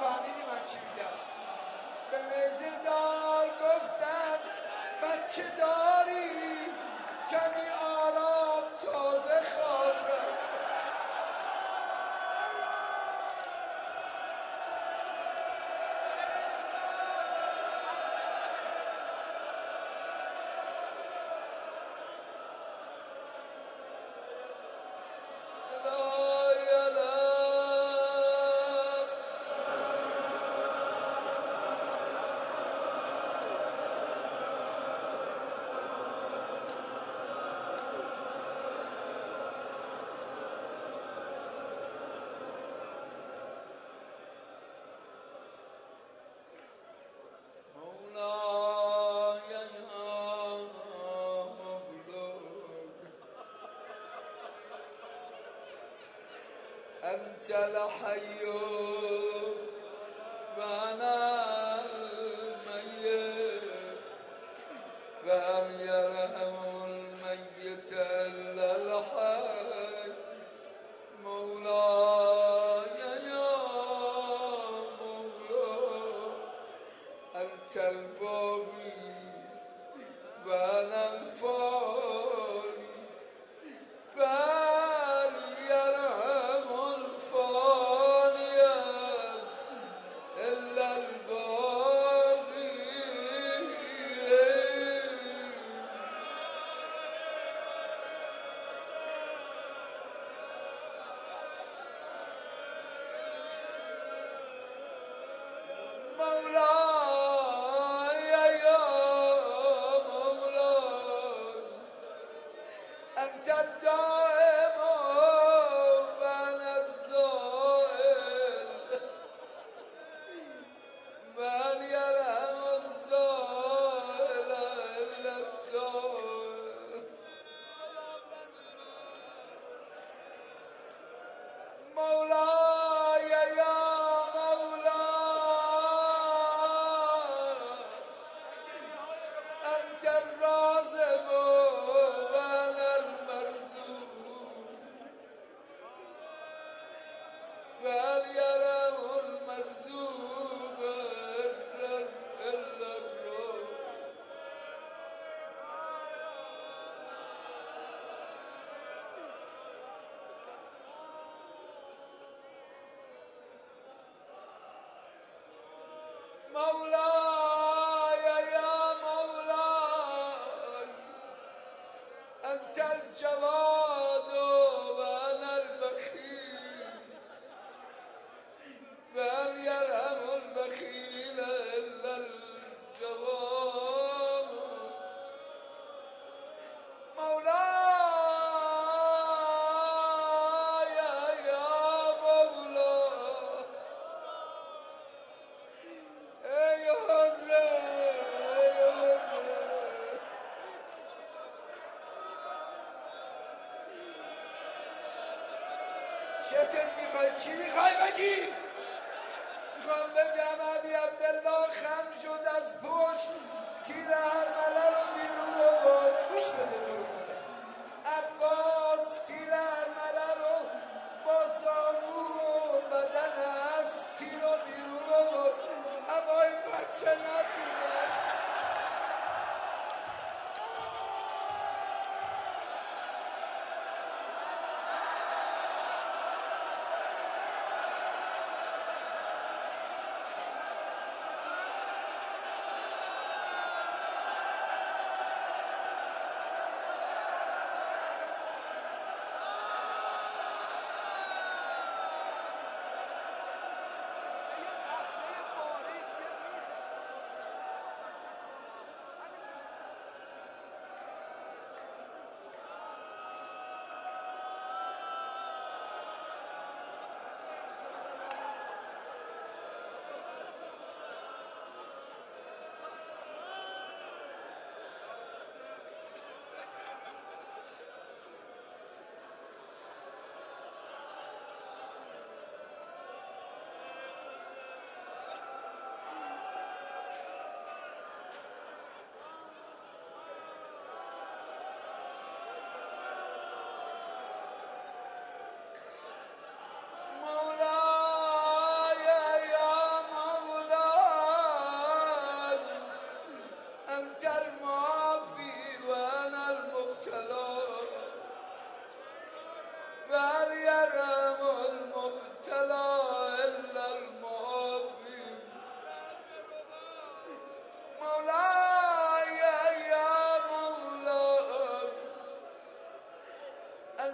فهمیدی من چی میگم. به نیزه دار گفتم بچه داری کمی آرام تازه خواب رفت. أنت الحي وأنا الميت وهل يرحم الميت إلا الحي مولاي يا مولاي أنت الباقي وأنا الفاني أنت الدائم وأنا الزائل من يرحم الزائل إلا الدائم مولاي يا مولاي أنت الرازق وهل يرام المرزوق إلا الروح مولاي يا مولاي أنت الجواد وأنا البخيل وهل يرحم البخيل إلا الجواد مولاي يا مولاي ای حضرت چتت میخوای چی میخوای بگی؟ میخوام بگم علی عبدالله خم شد از پشت تیر هرمله رو بیرون آورد. گوش بده تو رو خدا. عباس تیر هرمله رو با زانو و بدن از تیر رو بیرون آورد اما این بچه نتونه.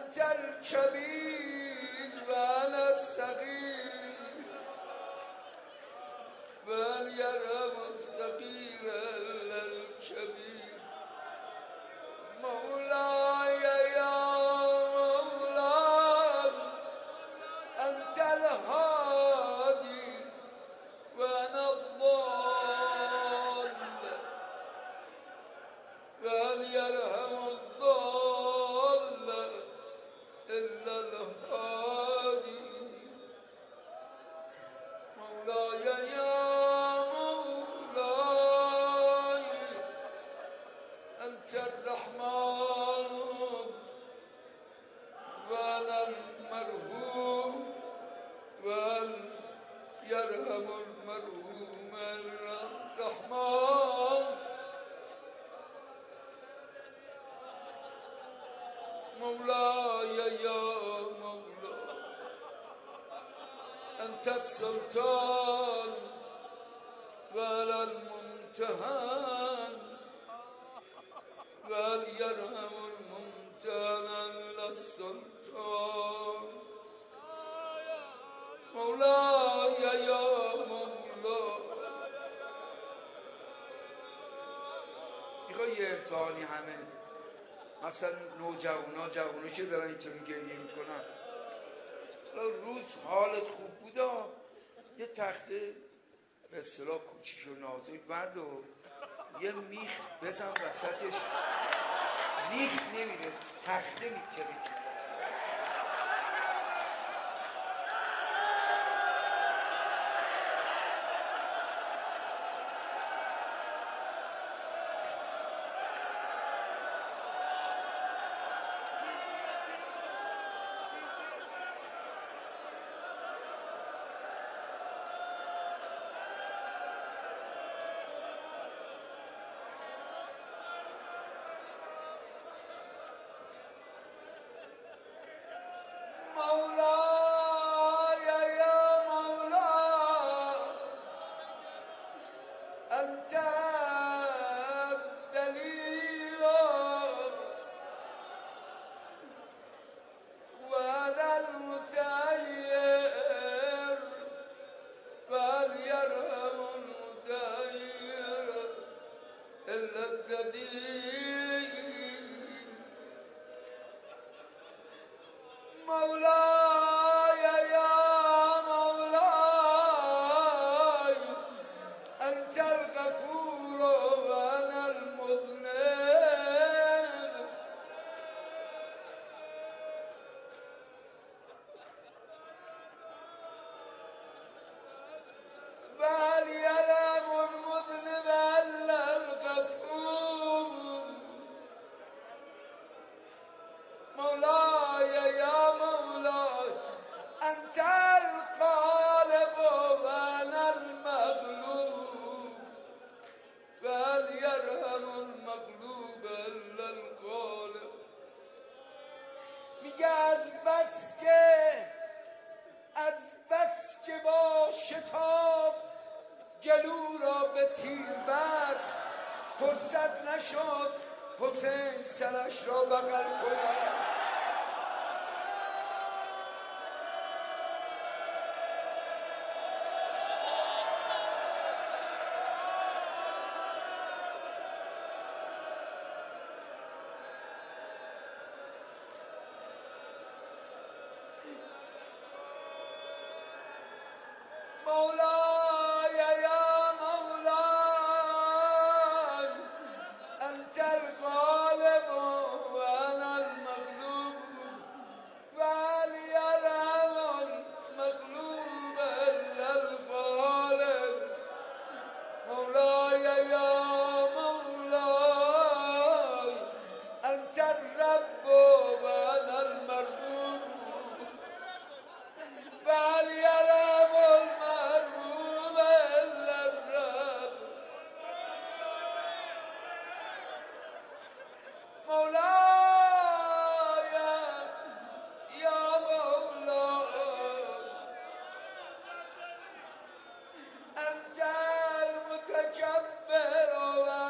أنت الكبير وأنا الصغير وليرحم الصغير إلا الكبير مولاي يا مولاي أنت الهادي وأنا الضال وليرحم الضال إلا الهادي مولاي يا مولاي أنت الرحمن وأنا المرحوم وليرحم المرحوم الرحمن مولاي يا مولاي أنت السلطان ولا الممتهن وليرحم الممتهن إلا السلطان مولاي يا مولاي میخوای یه ارتحالی همه مثلا نوجوانا جوانو که دارن اینطوری گریه میکنن روز حالت خوب بودا یه تخته به اصطلاح کوچیک و نازک برد و یه میخ بزن وسطش میخ نمیره تخته میتره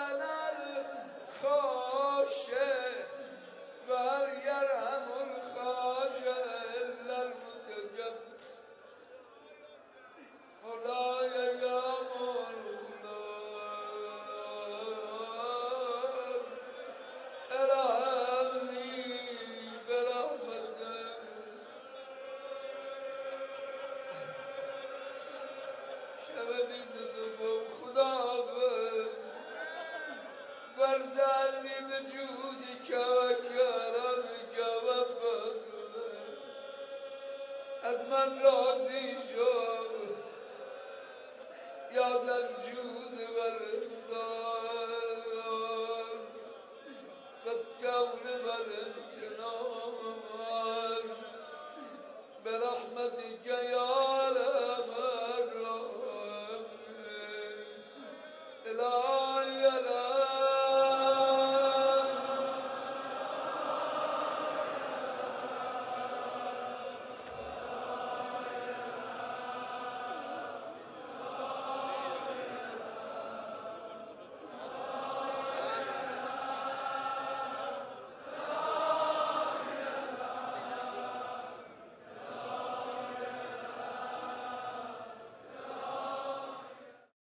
وليرحم الخالق من راضی شد یا زنجود و رضان و التون و الامتنان برحمتك یا ارحم الراحمین الهی